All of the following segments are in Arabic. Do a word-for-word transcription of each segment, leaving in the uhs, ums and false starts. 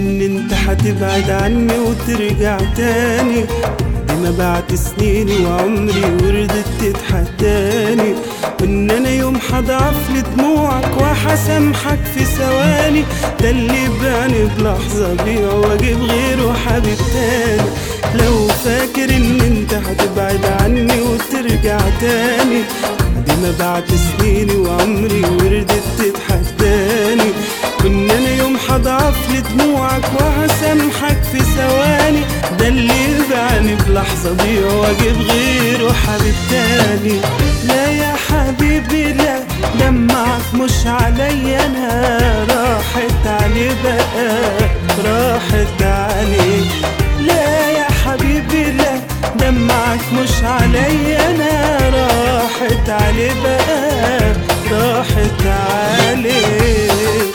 ان انت هتبعد عني وترجع تاني، ما بعد سنيني وعمري وردت تتحداني، وان انا يوم هضعف لدموعك وهسامحك في ثواني، ده اللي بعني بلحظة بيع واجيب غيره حبيب تاني. لو فاكر ان انت هتبعد عني وترجع تاني، دي ما بعد سنيني وعمري وردت تتحداني، وان انا يوم هضعف لدموعك وهسامحك في ثواني، ده اللي بعني بلحظة بيع واجيب غيره حبيب تاني. لا يا حبيبي لا، دمعك مش عليا انا، راحت عليه بقى راحت عليه. لا يا حبيبي لا، دمعك مش عليا انا، راحت عليه بقى راحت عليه.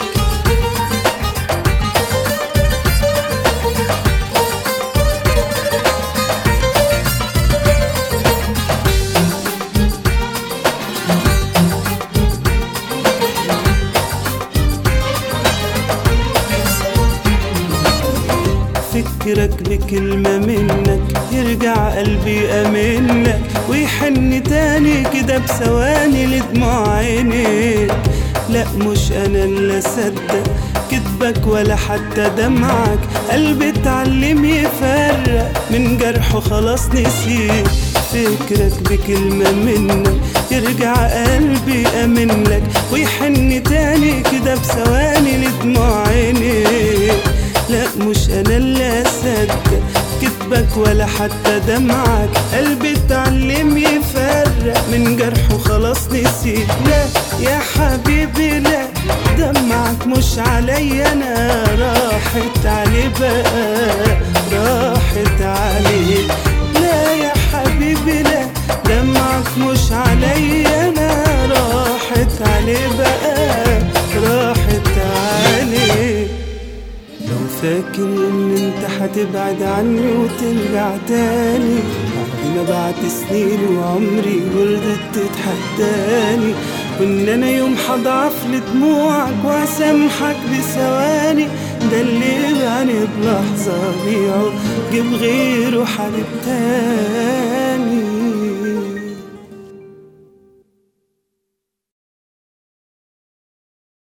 فكرك بكلمة منك يرجع قلبي أمنك، ويحن تاني كده بثواني لدموع عينيك. لا مش أنا اللي أصدق كدبك ولا حتى دمعك، قلبي اتعلم يفرق من جرحه خلاص نسيت. فكرك بكلمة منك يرجع قلبي أمنك، ويحن تاني كده بثواني لدموع عينيك. لا مش انا اللي اصدق كدبك ولا حتى دمعك، قلبي اتعلم يفرق من جرحه خلاص نسيت. لا يا حبيبي لا، دمعك مش عليا انا، راحت عليه بقى راحت عليه. لا يا حبيبي لا، دمعك مش عليا انا، راحت عليه بقى راحت عليه. لو فاكر ان انت هتبعد عني وترجع تاني، بعد ما بعد سنين وعمري وردت تتحداني، وان انا يوم هضعف لدموعك وهسامحك بثواني، ده اللي بعني بلحظة بيعه جيب غيره حبيب تاني.